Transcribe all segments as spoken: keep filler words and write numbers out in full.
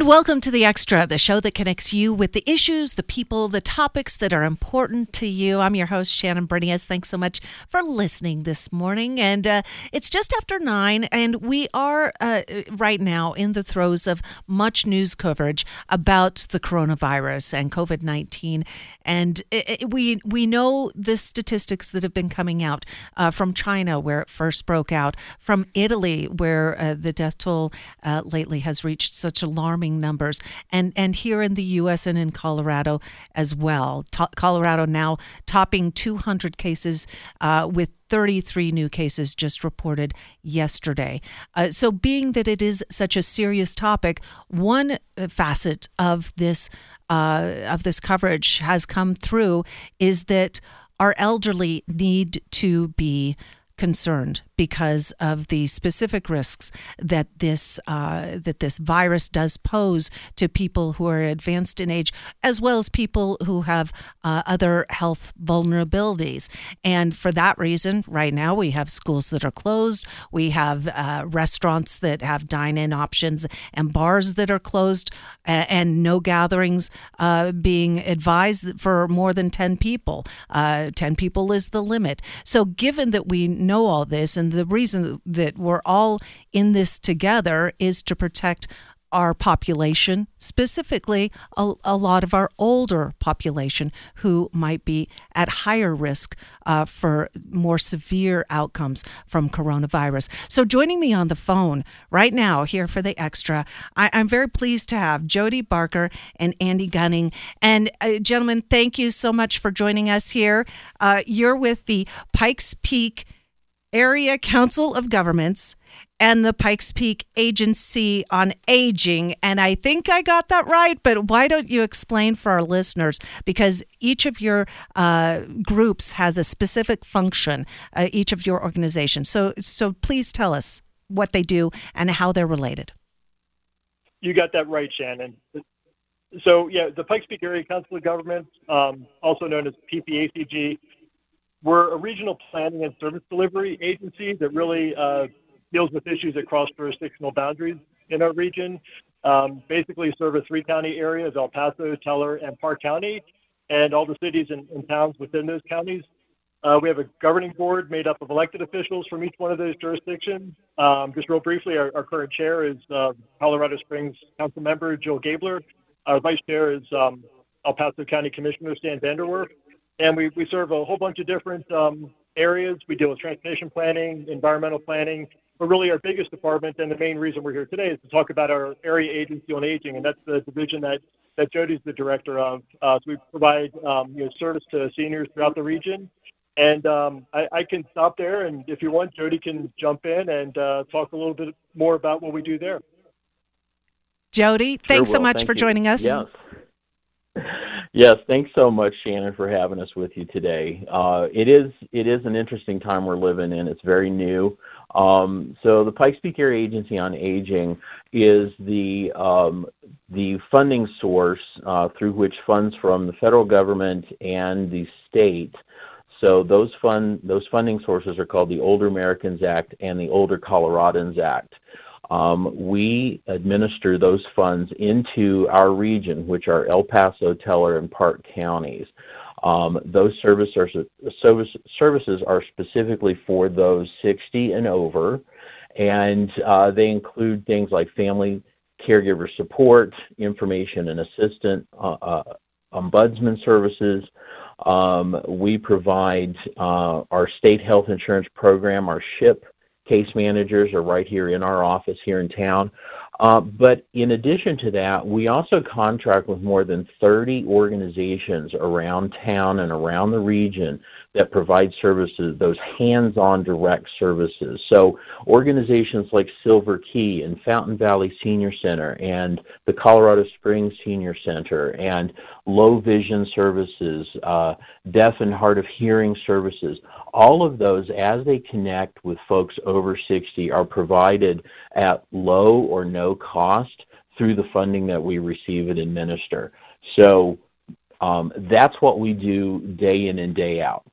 And welcome to The Extra, the show that connects you with the issues, the people, the topics that are important to you. I'm your host, Shannon Berniez. Thanks so much for listening this morning. And uh, it's just after nine, and we are uh, right now in the throes of much news coverage about the coronavirus and COVID nineteen. And it, it, we we know the statistics that have been coming out uh, from China, where it first broke out, from Italy, where uh, the death toll uh, lately has reached such alarming numbers, and and here in the U S and in Colorado as well. To- Colorado now topping two hundred cases uh, with thirty-three new cases just reported yesterday. Uh, so being that it is such a serious topic, one facet of this uh, of this coverage has come through is that our elderly need to be concerned because of the specific risks that this uh, that this virus does pose to people who are advanced in age, as well as people who have uh, other health vulnerabilities. And for that reason, right now we have schools that are closed, we have uh, restaurants that have dine-in options, and bars that are closed, uh, and no gatherings uh, being advised for more than ten people. Uh, ten people is the limit. So given that we know all this, and the reason that we're all in this together is to protect our population, specifically a, a lot of our older population who might be at higher risk uh, for more severe outcomes from coronavirus. So joining me on the phone right now here for The Extra, I, I'm very pleased to have Jody Barker and Andy Gunning. And uh, gentlemen, thank you so much for joining us here. Uh, you're with the Pikes Peak Area Council of Governments and the Pikes Peak Agency on Aging. And I think I got that right, but why don't you explain for our listeners? Because each of your uh, groups has a specific function, uh, each of your organizations. So, so please tell us what they do and how they're related. You got that right, Shannon. So, yeah, the Pikes Peak Area Council of Governments, um, also known as P P A C G, we're a regional planning and service delivery agency that really uh, deals with issues across jurisdictional boundaries in our region. Um, basically serve a three-county area of El Paso, Teller, and Park County, and all the cities and, and towns within those counties. Uh, we have a governing board made up of elected officials from each one of those jurisdictions. Um, just real briefly, our, our current chair is uh, Colorado Springs Council member Jill Gabler. Our vice chair is um, El Paso County Commissioner Stan Vanderwerf. And we, we serve a whole bunch of different um, areas. We deal with transportation planning, environmental planning, but really our biggest department and the main reason we're here today is to talk about our area agency on aging, and that's the division that, that Jody's the director of. Uh, so we provide um, you know, service to seniors throughout the region. And um, I, I can stop there, and if you want, Jody can jump in and uh, talk a little bit more about what we do there. Jody, thanks Sure so much Thank for you. joining us. Yes. Yes, thanks so much, Shannon, for having us with you today. Uh, it is it is an interesting time we're living in. It's very new. Um, so the Pikes Peak Area Agency on Aging is the um, the funding source uh, through which funds from the federal government and the state. So those fund those funding sources are called the Older Americans Act and the Older Coloradans Act. Um, we administer those funds into our region, which are El Paso, Teller, and Park counties. Um, those service are, service, services are specifically for those sixty and over, and uh, they include things like family caregiver support, information and assistant, uh, uh, ombudsman services. Um, we provide uh, our state health insurance program, our SHIP case managers are right here in our office here in town. Uh, but in addition to that, we also contract with more than thirty organizations around town and around the region that provide services, those hands-on direct services. So organizations like Silver Key and Fountain Valley Senior Center and the Colorado Springs Senior Center and Low Vision Services, uh, Deaf and Hard of Hearing Services, all of those, as they connect with folks over sixty, are provided at low or no cost through the funding that we receive and administer. So um, that's what we do day in and day out.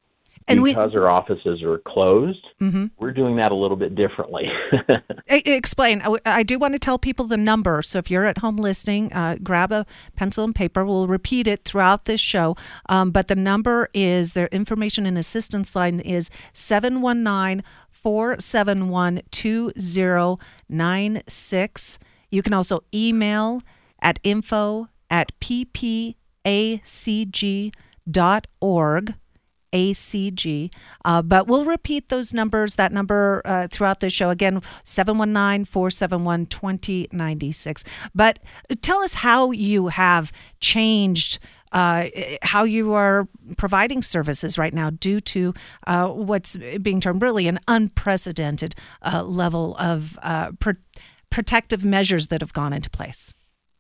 And because we, our offices are closed, mm-hmm. we're doing that a little bit differently. Explain. I do want to tell people the number. So if you're at home listening, uh, grab a pencil and paper. We'll repeat it throughout this show. Um, but the number is, their information and assistance line is seven one nine, four seven one, two zero nine six. You can also email at info at p p a c g dot org. A C G, uh, but we'll repeat those numbers, that number uh, throughout the show. Again, seven one nine, four seven one, two zero nine six. But tell us how you have changed, uh, how you are providing services right now due to uh, what's being termed really an unprecedented uh, level of uh, pr- protective measures that have gone into place.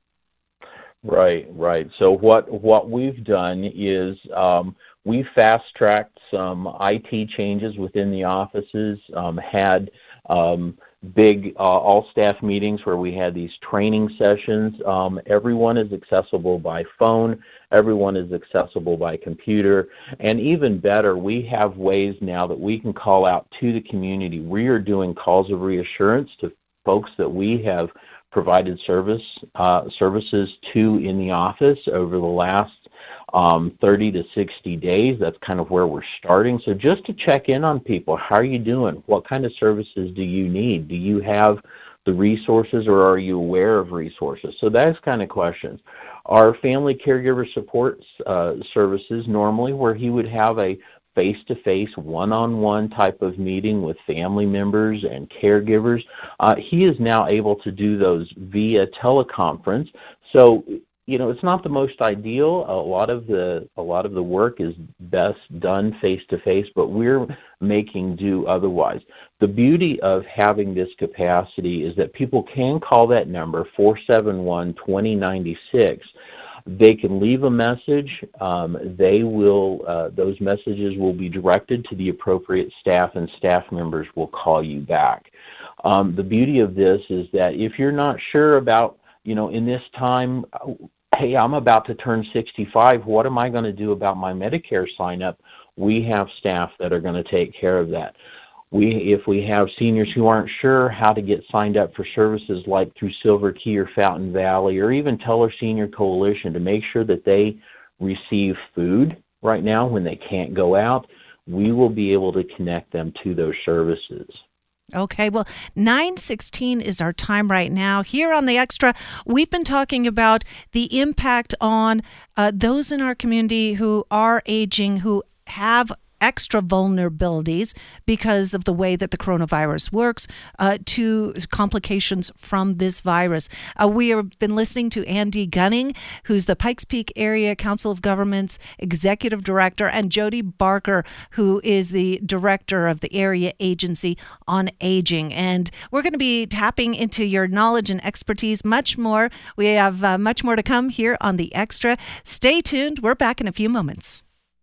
Right, right. So what what we've done is um, we fast-tracked some I T changes within the offices, um, had um, big uh, all-staff meetings where we had these training sessions. Um, everyone is accessible by phone. Everyone is accessible by computer. And even better, we have ways now that we can call out to the community. We are doing calls of reassurance to folks that we have provided service uh, services to in the office over the last um, thirty to sixty days. That's kind of where we're starting. So just to check in on people, how are you doing? What kind of services do you need? Do you have the resources, or are you aware of resources? So that's kind of questions. Our family caregiver support uh, services, normally where he would have a face-to-face, one-on-one type of meeting with family members and caregivers. Uh, he is now able to do those via teleconference. So, you know, it's not the most ideal. A lot of the a lot of the work is best done face-to-face, but we're making do otherwise. The beauty of having this capacity is that people can call that number, four seven one, two zero nine six. They can leave a message. Um, they will; uh, those messages will be directed to the appropriate staff, and staff members will call you back. Um, the beauty of this is that if you're not sure about, you know, in this time, hey, I'm about to turn sixty-five. What am I going to do about my Medicare sign up? We have staff that are going to take care of that. We, if we have seniors who aren't sure how to get signed up for services like through Silver Key or Fountain Valley or even Teller Senior Coalition to make sure that they receive food right now when they can't go out, we will be able to connect them to those services. Okay, well, nine sixteen is our time right now. Here on The Extra, we've been talking about the impact on uh, those in our community who are aging, who have extra vulnerabilities because of the way that the coronavirus works, uh, to complications from this virus. Uh, we have been listening to Andy Gunning, who's the Pikes Peak Area Council of Governments Executive Director, and Jody Barker, who is the Director of the Area Agency on Aging. And we're going to be tapping into your knowledge and expertise much more. We have uh, much more to come here on The Extra. Stay tuned. We're back in a few moments.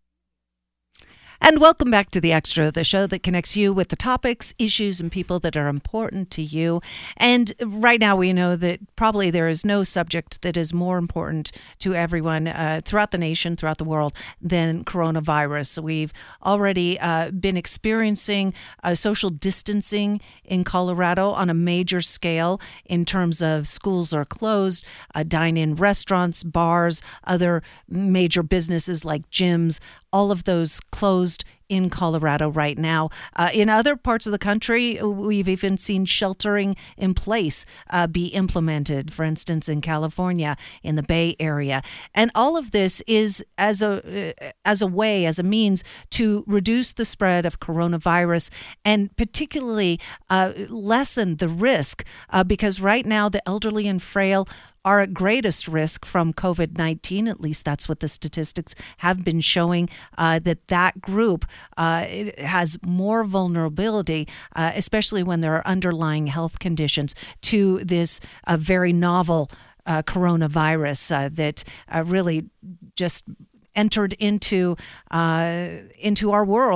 And welcome back to The Extra, the show that connects you with the topics, issues, and people that are important to you. And right now we know that probably there is no subject that is more important to everyone uh, throughout the nation, throughout the world, than coronavirus. We've already uh, been experiencing uh, social distancing in Colorado on a major scale in terms of schools are closed, uh, dine-in restaurants, bars, other major businesses like gyms, all of those closed in Colorado right now. Uh, in other parts of the country, we've even seen sheltering in place uh, be implemented, for instance, in California, in the Bay Area. And all of this is as a uh, as a way, as a means to reduce the spread of coronavirus and particularly uh, lessen the risk uh, because right now the elderly and frail are at greatest risk from covid nineteen. At least that's what the statistics have been showing, uh, that that group uh, it has more vulnerability, uh, especially when there are underlying health conditions to this uh, very novel uh, coronavirus uh, that uh, really just entered into uh, into our world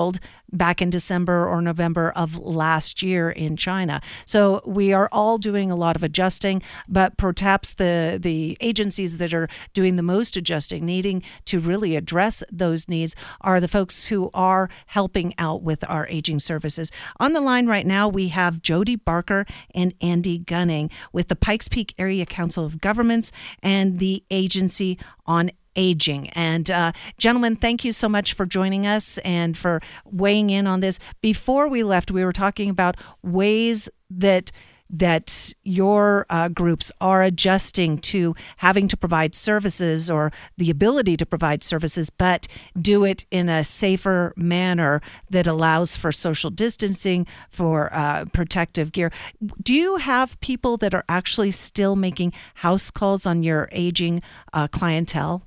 back in December or November of last year in China. So we are all doing a lot of adjusting, but perhaps the, the agencies that are doing the most adjusting, needing to really address those needs, are the folks who are helping out with our aging services. On the line right now, we have Jody Barker and Andy Gunning with the Pikes Peak Area Council of Governments and the Agency on Aging. And uh, gentlemen, thank you so much for joining us and for weighing in on this. Before we left, we were talking about ways that that your uh, groups are adjusting to having to provide services, or the ability to provide services, but do it in a safer manner that allows for social distancing, for uh, protective gear. Do you have people that are actually still making house calls on your aging uh, clientele?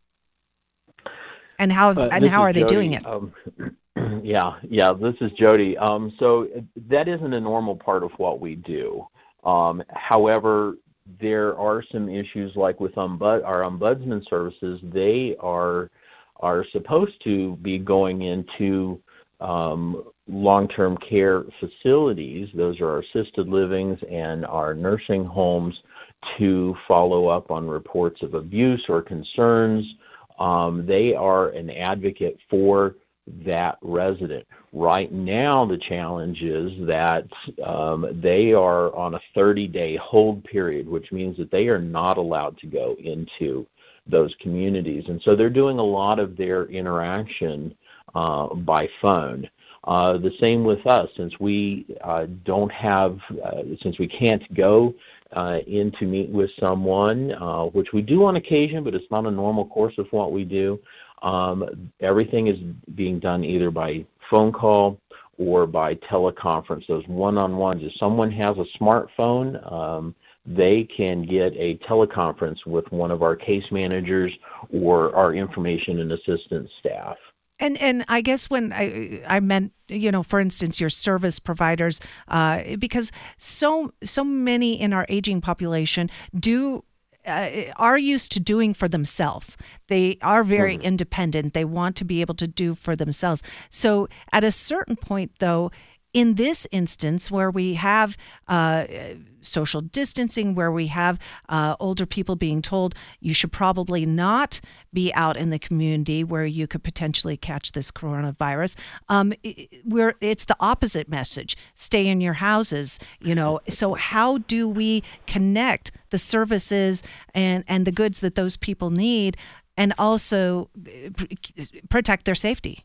And how Uh, and this how is are they Jody. doing it? Um, yeah, yeah, this is Jody. Um, so that isn't a normal part of what we do. Um, however, there are some issues like with ombud- our ombudsman services. They are are supposed to be going into um, long-term care facilities. Those are our assisted livings and our nursing homes, to follow up on reports of abuse or concerns. Um, they are an advocate for that resident. Right now, the challenge is that um, they are on a thirty-day hold period, which means that they are not allowed to go into those communities. And so they're doing a lot of their interaction uh, by phone. Uh, the same with us, since we uh, don't have, uh, since we can't go uh, in to meet with someone, uh, which we do on occasion, but it's not a normal course of what we do. Um, everything is being done either by phone call or by teleconference, those one-on-ones. If someone has a smartphone, um, they can get a teleconference with one of our case managers or our information and assistance staff. And and I guess when I I meant, you know, for instance, your service providers, uh, because so so many in our aging population do uh, are used to doing for themselves. They are very mm-hmm. independent. They want to be able to do for themselves. So at a certain point, though, in this instance where we have uh, social distancing, where we have uh, older people being told you should probably not be out in the community where you could potentially catch this coronavirus, um, we're, it's the opposite message. Stay in your houses, you know. So how do we connect the services and, and the goods that those people need, and also protect their safety?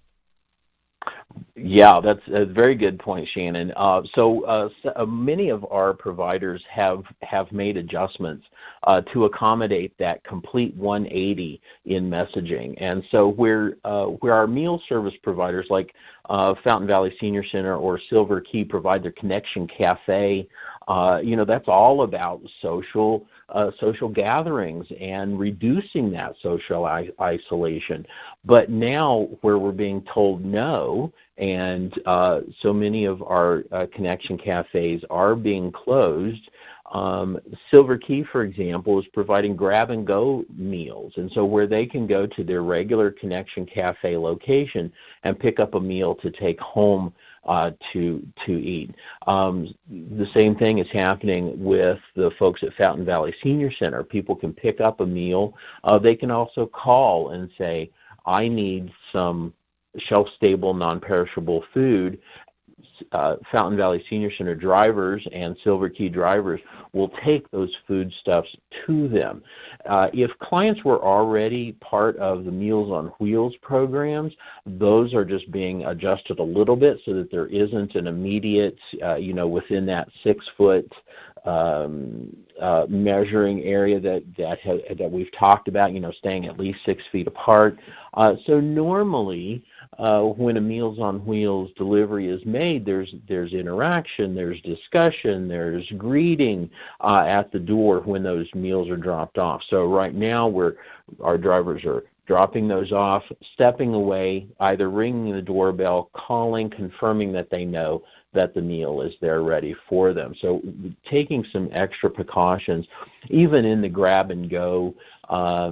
Yeah, that's a very good point, Shannon. Uh, so, uh, so uh, many of our providers have have made adjustments uh, to accommodate that complete one eighty in messaging. And so where, uh, where our meal service providers like uh, Fountain Valley Senior Center or Silver Key provide their Connection Cafe, uh, you know, that's all about social uh, social gatherings and reducing that social I- isolation. But now where we're being told no, and uh, so many of our uh, Connection Cafes are being closed. Um, Silver Key, for example, is providing grab-and-go meals, and so where they can go to their regular Connection Cafe location and pick up a meal to take home uh, to to eat. Um, the same thing is happening with the folks at Fountain Valley Senior Center. People can pick up a meal. Uh, they can also call and say, I need some shelf-stable, non-perishable food. Uh, Fountain Valley Senior Center drivers and Silver Key drivers will take those foodstuffs to them. Uh, if clients were already part of the Meals on Wheels programs, those are just being adjusted a little bit so that there isn't an immediate, uh, you know, within that six-foot um, uh, measuring area that that, ha- that we've talked about, you know, staying at least six feet apart. Uh, so normally, Uh, when a Meals on Wheels delivery is made, there's there's interaction, there's discussion, there's greeting uh, at the door when those meals are dropped off. So right now, we're our drivers are dropping those off, stepping away, either ringing the doorbell, calling, confirming that they know that the meal is there ready for them. So taking some extra precautions, even in the grab and go um,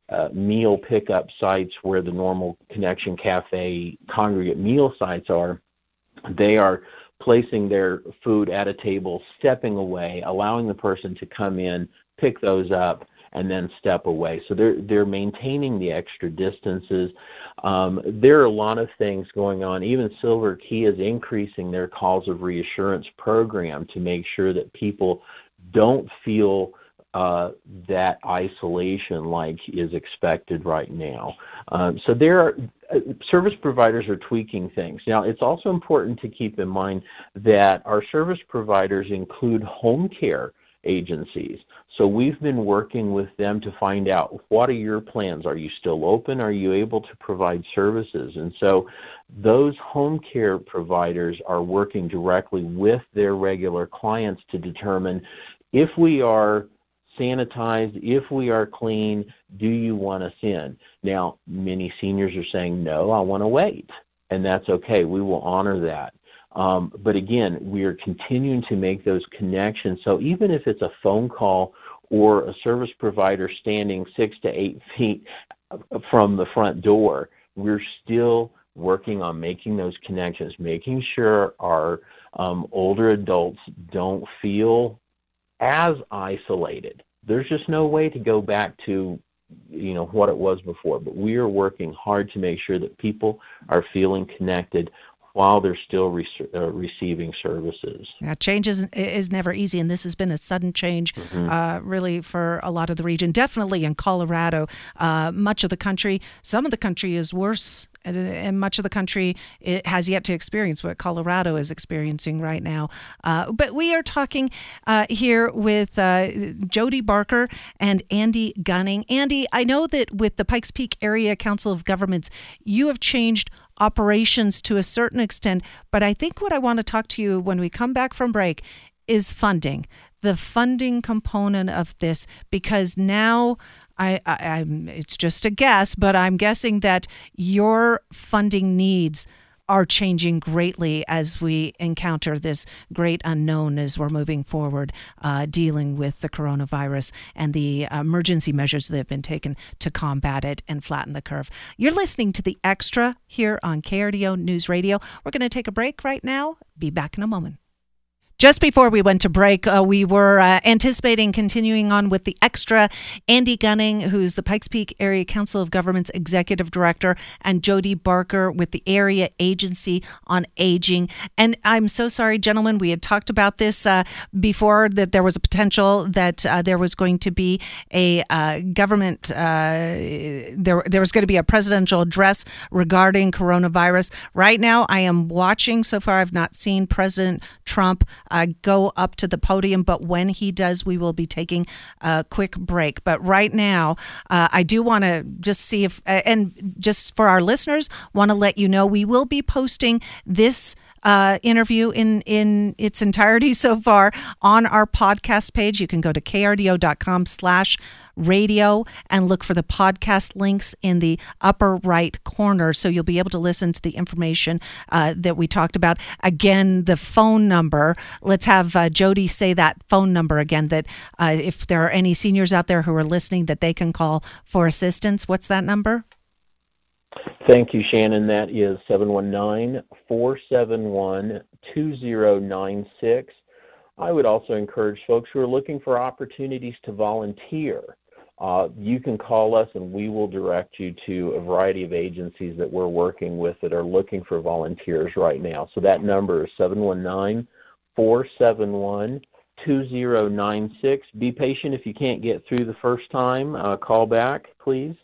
uh, meal pickup sites where the normal Connection Cafe congregate meal sites are, they are placing their food at a table, stepping away, allowing the person to come in, pick those up, and then step away. So they're they're maintaining the extra distances. Um, there are a lot of things going on. Even Silver Key is increasing their calls of reassurance program to make sure that people don't feel uh, that isolation like is expected right now. Um, so there are uh, service providers are tweaking things. Now, it's also important to keep in mind that our service providers include home care agencies. So we've been working with them to find out, what are your plans? Are you still open? Are you able to provide services? And so those home care providers are working directly with their regular clients to determine, if we are sanitized, if we are clean, do you want us in? Now, many seniors are saying, no, I want to wait. And that's okay. We will honor that. Um, but again, we are continuing to make those connections. So even if it's a phone call or a service provider standing six to eight feet from the front door, we're still working on making those connections, making sure our um, older adults don't feel as isolated. There's just no way to go back to, you know, what it was before, but we are working hard to make sure that people are feeling connected while they're still re- uh, receiving services. Yeah, change is, is never easy, and this has been a sudden change, mm-hmm. uh, really, for a lot of the region. Definitely in Colorado, uh, much of the country, some of the country is worse, and, and much of the country it has yet to experience what Colorado is experiencing right now. Uh, but we are talking uh, here with uh, Jody Barker and Andy Gunning. Andy, I know that with the Pikes Peak Area Council of Governments, you have changed operations to a certain extent, but I think what I want to talk to you when we come back from break is funding, the funding component of this, because now I, I, I'm, it's just a guess, but I'm guessing that your funding needs are changing greatly as we encounter this great unknown as we're moving forward, uh, dealing with the coronavirus and the emergency measures that have been taken to combat it and flatten the curve. You're listening to The Extra here on K R D O News Radio. We're going to take a break right now. Be back in a moment. Just before we went to break, uh, we were uh, anticipating continuing on with The Extra. Andy Gunning, who's the Pikes Peak Area Council of Governments Executive Director, and Jody Barker with the Area Agency on Aging. And I'm so sorry, gentlemen, we had talked about this uh, before, that there was a potential that uh, there was going to be a uh, government, uh, there, there was going to be a presidential address regarding coronavirus. Right now, I am watching. So far, I've not seen President Trump Uh, go up to the podium, but when he does, we will be taking a quick break. But right now, uh, I do want to just see if, uh, and just for our listeners, want to let you know, we will be posting this Uh, interview in, in its entirety so far on our podcast page. You can go to krdo.com slash radio and look for the podcast links in the upper right corner. So you'll be able to listen to the information uh, that we talked about. Again, the phone number, let's have uh, Jody say that phone number again, that uh, if there are any seniors out there who are listening, that they can call for assistance. What's that number? Thank you, Shannon. That is seven one nine, four seven one, two zero nine six. I would also encourage folks who are looking for opportunities to volunteer. Uh, you can call us and we will direct you to a variety of agencies that we're working with that are looking for volunteers right now. So that number is seven one nine, four seven one, two zero nine six. Be patient if you can't get through the first time. Uh, call back, please.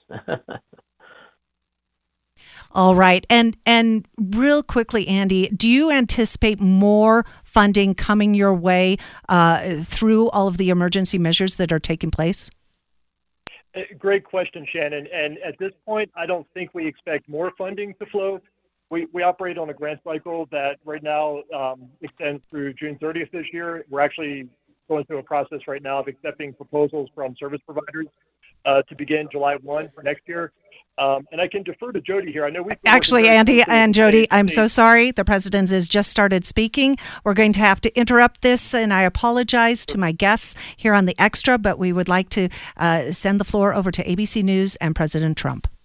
All right. And and real quickly, Andy, do you anticipate more funding coming your way uh, through all of the emergency measures that are taking place? Great question, Shannon. And at this point, I don't think we expect more funding to flow. We, we operate on a grant cycle that right now um, extends through June thirtieth this year. We're actually going through a process right now of accepting proposals from service providers uh, to begin July first for next year. Um, and I can defer to Jody here. I know we actually, Andy and Jody, I'm so sorry. The president has just started speaking. We're going to have to interrupt this, and I apologize to my guests here on the Extra, but we would like to uh, send the floor over to A B C News and President Trump.